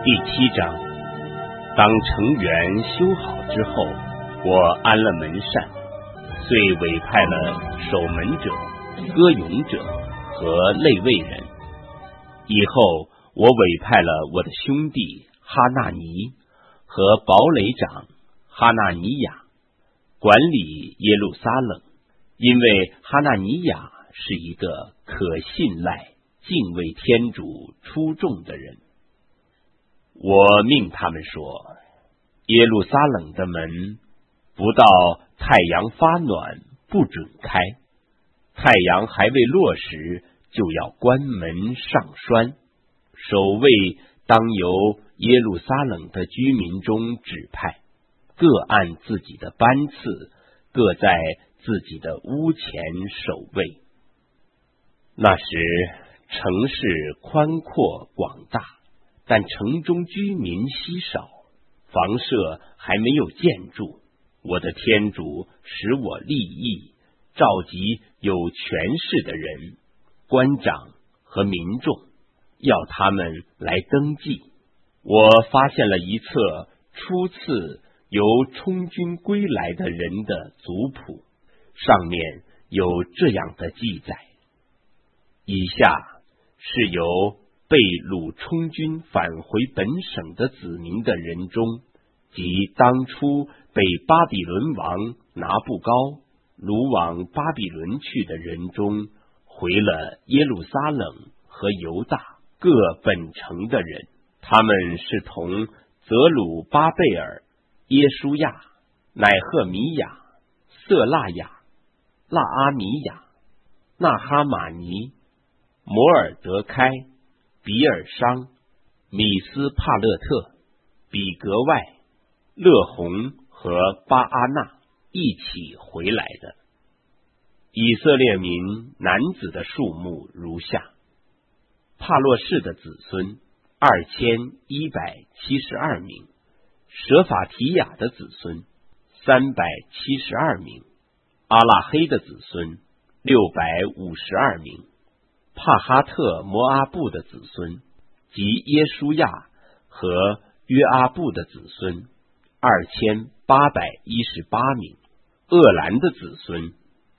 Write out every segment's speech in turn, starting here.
第7章，当城垣修好之后，我安了门扇，遂委派了守门者、歌咏者和内卫人。以后我委派了我的兄弟哈纳尼和堡垒长哈纳尼亚管理耶路撒冷，因为哈纳尼亚是一个可信赖、敬畏天主出众的人。我命他们说，耶路撒冷的门不到太阳发暖不准开，太阳还未落时就要关门上栓。守卫当由耶路撒冷的居民中指派，各按自己的班次，各在自己的屋前守卫。那时城市宽阔广大，但城中居民稀少，房舍还没有建筑。我的天主使我立意，召集有权势的人、官长和民众，要他们来登记。我发现了一册初次由充军归来的人的族谱，上面有这样的记载：以下是由被掳充军返回本省的子民的人中，即当初被巴比伦王拿布高掳往巴比伦去的人中，回了耶路撒冷和犹大各本城的人。他们是同泽鲁巴贝尔、耶书亚、乃赫米亚、色拉雅、拉阿米亚、纳哈马尼、摩尔德开、比尔商、米斯帕勒特、比格外、勒红和巴阿纳一起回来的。以色列民男子的数目如下：帕洛士的子孙2172名，舍法提亚的子孙372名，阿拉黑的子孙652名，帕哈特摩阿布的子孙及耶书亚和约阿布的子孙2818名，厄兰的子孙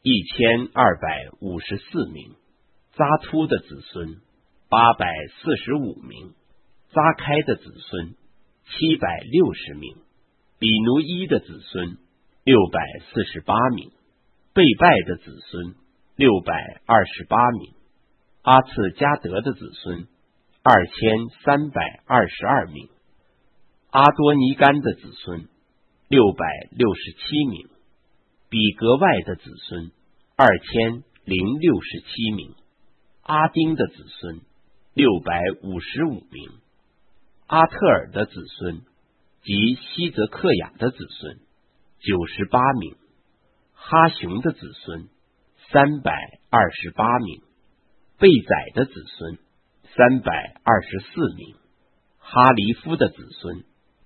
1254名，扎突的子孙845名，扎开的子孙760名，比奴伊的子孙648名，贝拜的子孙628名，阿次加德的子孙2322名，阿多尼干的子孙667名，比格外的子孙2067名，阿丁的子孙655名，阿特尔的子孙及西泽克雅的子孙98名，哈雄的子孙328名，贝宰的子孙324名，哈黎夫的子孙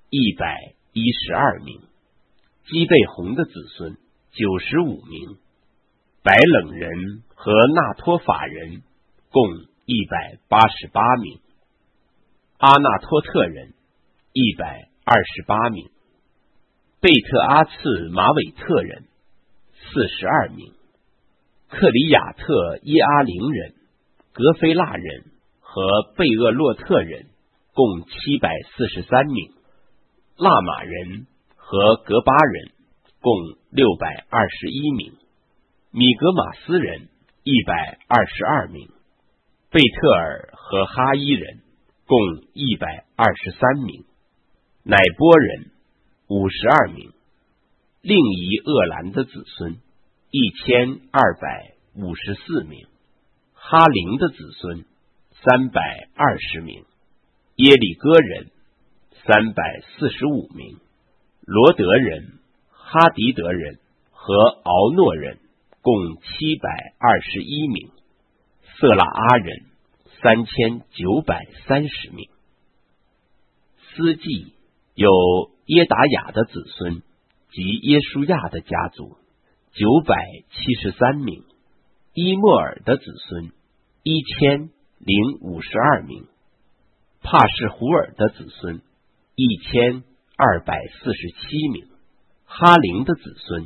112名，基贝红的子孙95名，白冷人和纳托法人共188名，阿纳托特人128名，贝特阿次马韦特人42名，克里亚特耶阿灵人、格菲腊人和贝厄洛特人共743名，腊马人和格巴人共621名，米格马斯人122名，贝特尔和哈伊人共123名，乃波人52名，另一厄兰的子孙1254名，哈林的子孙320名，耶里哥人345名，罗德人、哈迪德人和敖诺人共721名，色拉阿人3930名。司祭有耶达雅的子孙及耶书亚的家族973名，伊莫尔的子孙1052名， 帕士胡尔的子孙1247名，哈陵的子孙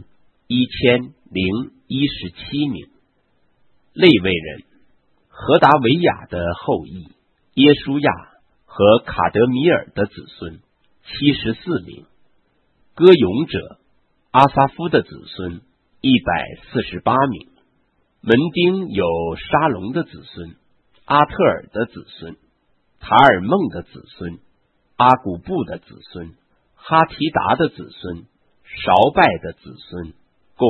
1017名。利未人何达维亚的后裔耶书亚和卡德米尔的子孙74名。歌咏者阿撒夫的子孙148名。门丁有沙龙的子孙，阿特尔的子孙，塔尔梦的子孙，阿古布的子孙，哈提达的子孙，韶拜的子孙，共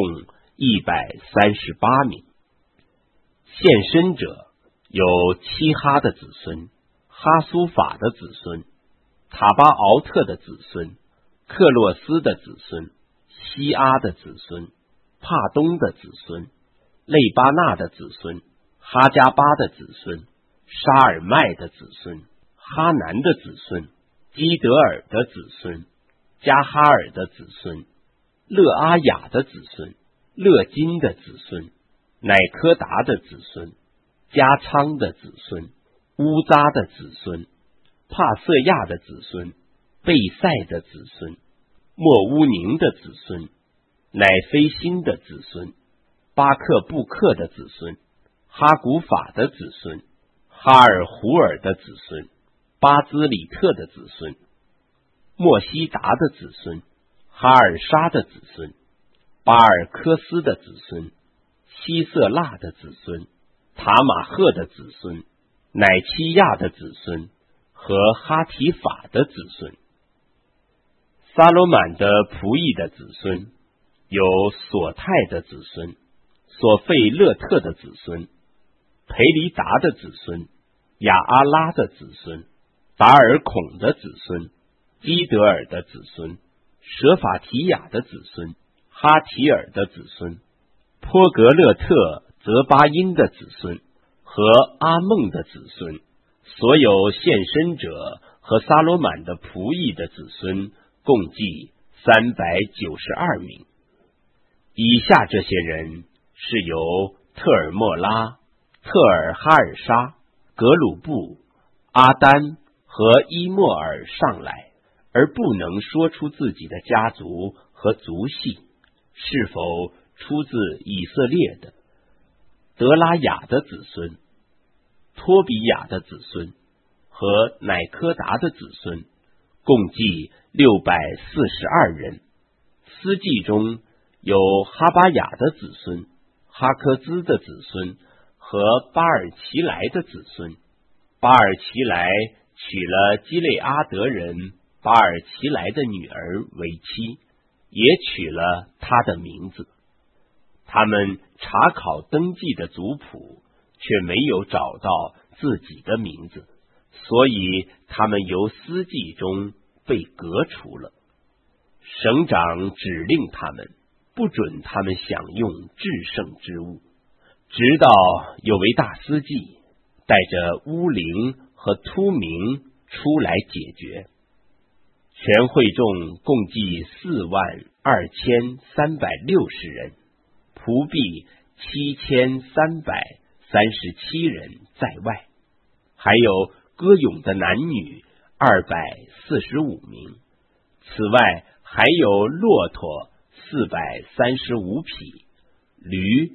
138名。献身者有七哈的子孙，哈苏法的子孙，塔巴敖特的子孙，克洛斯的子孙，西阿的子孙，帕东的子孙，类巴纳的子孙，哈加巴的子孙，沙尔麦的子孙，哈南的子孙，基德尔的子孙，加哈尔的子孙，勒阿雅的子孙，勒金的子孙，乃科达的子孙，加仓的子孙，乌扎的子孙，帕瑟亚的子孙，贝塞的子孙，莫乌宁的子孙，乃非辛的子孙，巴克布克的子孙，哈古法的子孙，哈尔胡尔的子孙，巴兹里特的子孙，莫西达的子孙，哈尔沙的子孙，巴尔科斯的子孙，希色拉的子孙，塔马赫的子孙，乃七亚的子孙和哈提法的子孙。撒罗满的仆役的子孙有索泰的子孙，索费勒特的子孙，培黎达的子孙，亚阿拉的子孙，达尔孔的子孙，基德尔的子孙，舍法提亚的子孙，哈提尔的子孙，波格勒特泽巴因的子孙和阿孟的子孙。所有献身者和撒罗满的仆役的子孙共计392名。以下这些人是由特尔莫拉、特尔哈尔沙、格鲁布、阿丹和伊莫尔上来，而不能说出自己的家族和族系是否出自以色列的。德拉雅的子孙，托比亚的子孙和乃科达的子孙共计642人。司祭中有哈巴雅的子孙，哈科兹的子孙和巴尔奇莱的子孙。巴尔奇莱娶了基列阿德人巴尔奇莱的女儿为妻，也取了他的名字。他们查考登记的族谱，却没有找到自己的名字，所以他们由司祭中被革除了。省长指令他们，不准他们享用至圣之物，直到有位大司祭带着乌灵和突名出来解决。全会众共计42360人，仆婢7337人在外，还有歌咏的男女245名。此外还有骆驼435匹，驴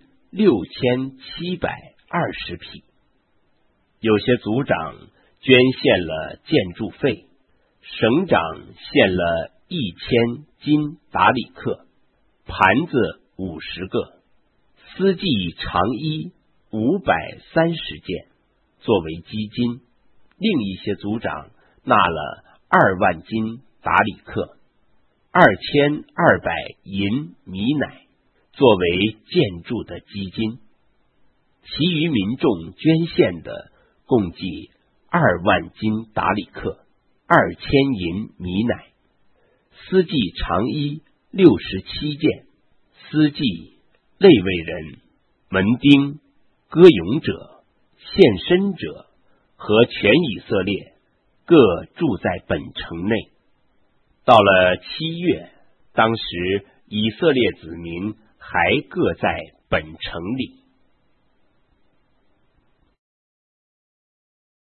6720匹。有些族长捐献了建筑费，省长献了1000金达里克，盘子50个，司祭长衣530件作为基金。另一些族长纳了2万金达里克，2200银米乃作为建筑的基金。其余民众捐献的共计2万金达里克，2000银米乃。司祭长衣67件，司祭、利未人、门丁、歌咏者、献身者和全以色列各住在本城内。到了7月，当时以色列子民还各在本城里。